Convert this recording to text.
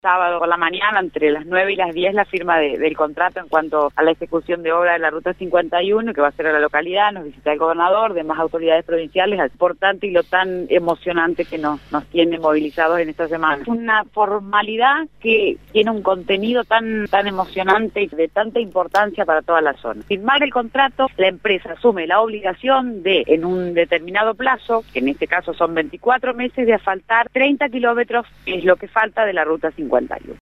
sábado por la mañana, entre las 9 y las 10, la firma del contrato en cuanto a la ejecución de obra de la Ruta 51, que va a ser a la localidad. Nos visita el gobernador, demás autoridades provinciales, al importante y lo tan emocionante que nos tiene movilizados en esta semana. Es una formalidad que tiene un contenido tan emocionante y de tanta importancia para toda la zona. Firmar el contrato, la empresa asume la obligación de, en un determinado plazo, que en este caso son 24 meses, de asfaltar 30 kilómetros, que es lo que falta de la Ruta 51.